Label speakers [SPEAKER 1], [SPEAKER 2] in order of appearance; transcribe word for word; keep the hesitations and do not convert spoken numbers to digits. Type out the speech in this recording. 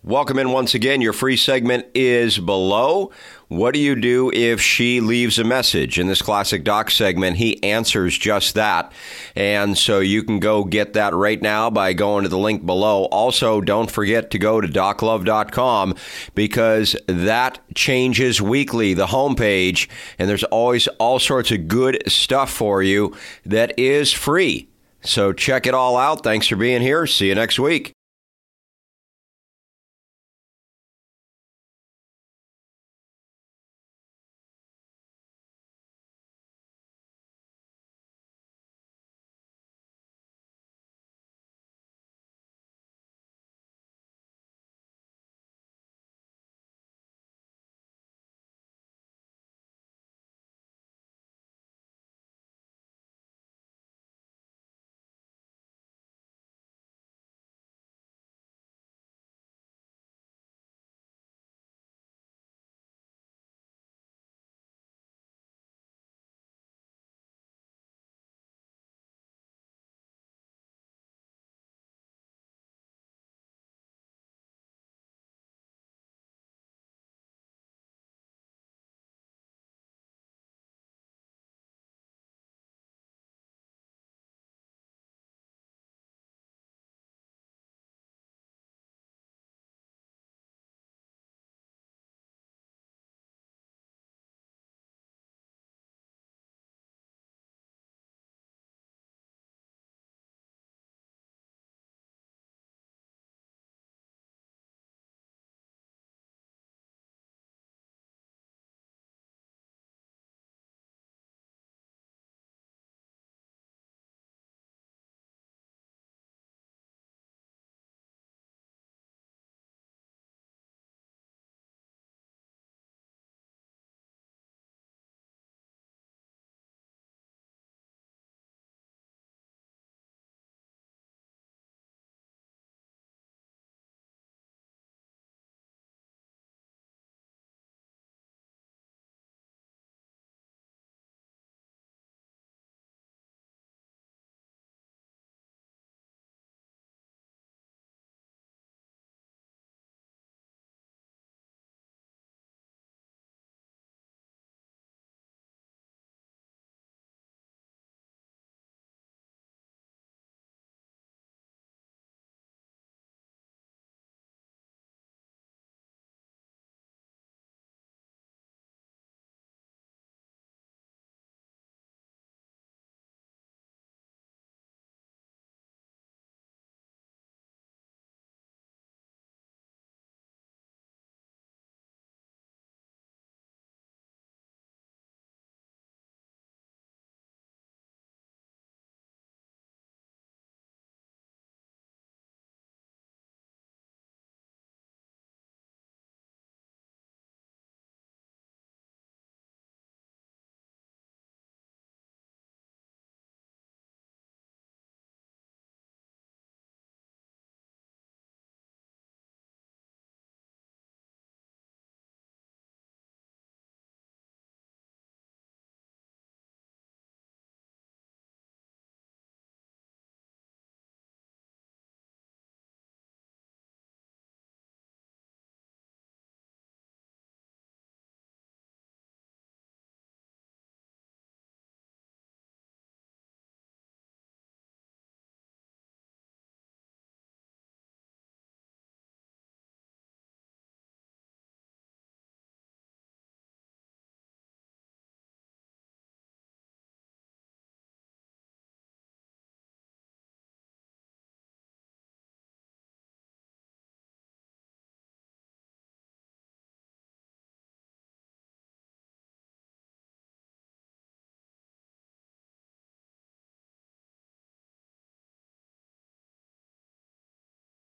[SPEAKER 1] Welcome in once again. Your free segment is below. What do you do if she leaves a message? In this Classic Doc segment, he answers just that. And so you can go get that right now by going to the link below. Also, don't forget to go to doc love dot com because that changes weekly, the homepage, and there's always all sorts of good stuff for you that is free. So check it all out. Thanks for being here. See you next week.